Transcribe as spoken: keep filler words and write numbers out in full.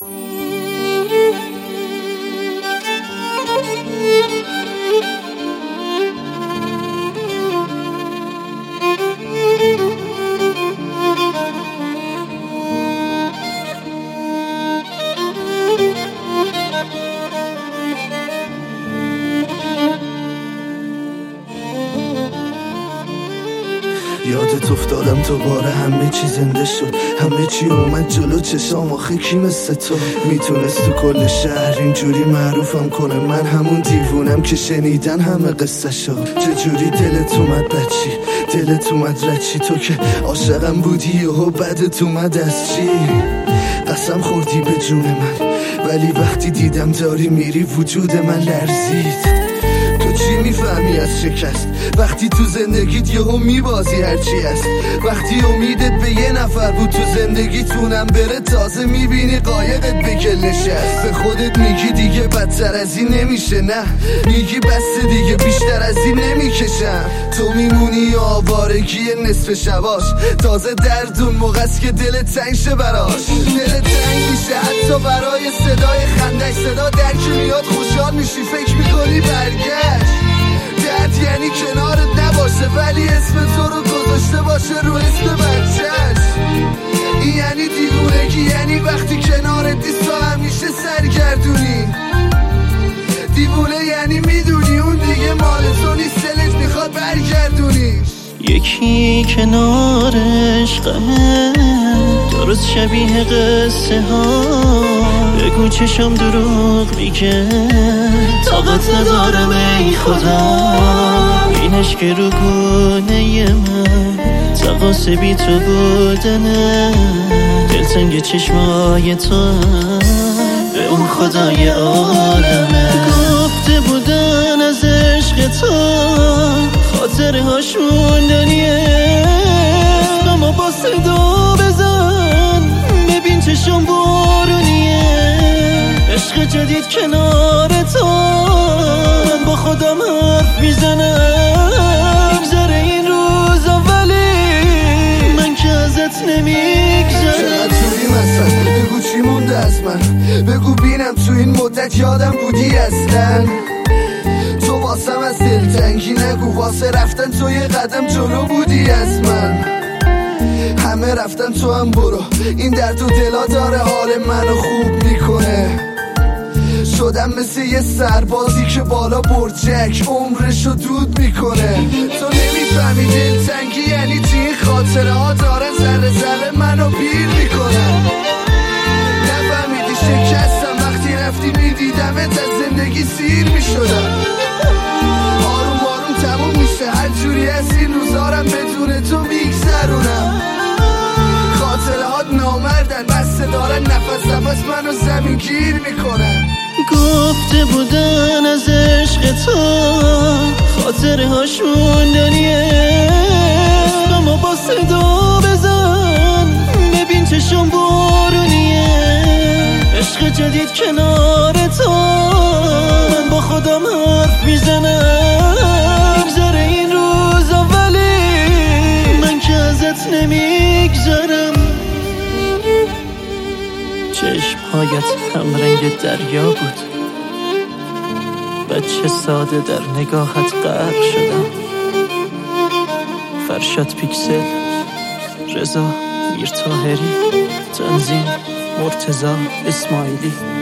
یادت افتادم تو باره همه چی زنده شد، همه چی اومد جلو چشام. آخه کی مثل تو میتونست تو کل شهر اینجوری معروفم کنه؟ من همون دیوونم که شنیدن همه قصه شد. چجوری دلت اومد بچی، دلت اومد رچی؟ تو که عاشقم بودی و بدت اومد از چی؟ قسم خوردی به جون من، ولی وقتی دیدم داری میری وجود من لرزید. تو چی میفهمی از شکست وقتی تو زندگیت یهو میبازی هرچی هست؟ وقتی امیدت به یه نفر بود تو زندگیتونم بره، تازه میبینی قایقت به کل نشست. به خودت میگی دیگه بدتر از این نمیشه، نه میگی بس دیگه بیشتر از این نمیکشم. تو میمونی آوارگی نصف شباش، تازه درد اون موقع است که دلت تنگ شه براش. دلت تنگ میشه حتی برای صدای خندش، صدا درک میاد خوشحال میشی فکر میکنی برگشت. درد یعنی کنارت نباشه ولی اسم تو رو گذاشته باشه رو اسم بچهش. این یعنی دیوونگی، یعنی وقتی کنارت نیست تو همیشه سرگردونی. دیوونه یعنی میدونی اون دیگه مال تو نیست، دلت میخواد برگردونیش. یکی کنارش غمه درست شبیه قصه ها، بگو چشم دروغ میگه طاقت ندارم ای خدا. اینش که رو گونه من تقاس بی تو بودنه، دلتنگ چشمای تو به اون خدای عالمه. گفته بودن از عشق تو خاطره هاش موندنیه، اما با صدا بزن ببین چشم بارونیه. عشق جدید کنار تو من با خودم حرف میزنم، گذره این روزا ولی من که ازت نمیگذرم. چقدر توری مثلا بگو چی مونده از من، بگو بینم تو این مدت یادم بودی اصلا. تو واسم از دلتنگی نگو، واسه رفتن تو یه قدم جلو بودی از من. همه رفتن تو هم برو، این درد و دلا داره حال منو خوب میکنه. شدم مثل یه سربازی که بالا برجک عمرشو دود میکنه. تو نمیفهمی دلتنگی یعنی چی، این خاطره ها دارن ذره ذره منو پیر میکنن. نفهمیدی شکستم وقتی رفتی میدیدمت از زندگی سیر میشدم. آروم آروم تموم میشه هر جوری از این روزارم بدون تو میگذرونم. خاطره هات نامردن بسته دارن نفس نفس منو زمین گیر میکنن. گفته بودن از عشق تو خاطره هاش موندنیه، اما با صدا بزن ببین چشم بارونیه. عشق جدید کنار تو من با خودم حرف میزنم، گذره این روزا ولی من که ازت نمیگذرم. چشمهایت هم رنگ دریا بود، بچه ساده در نگاهت غرق شدم. فرشاد پیکسل، رضا میرطاهری، تنظیم مرتضی اسماعیلی.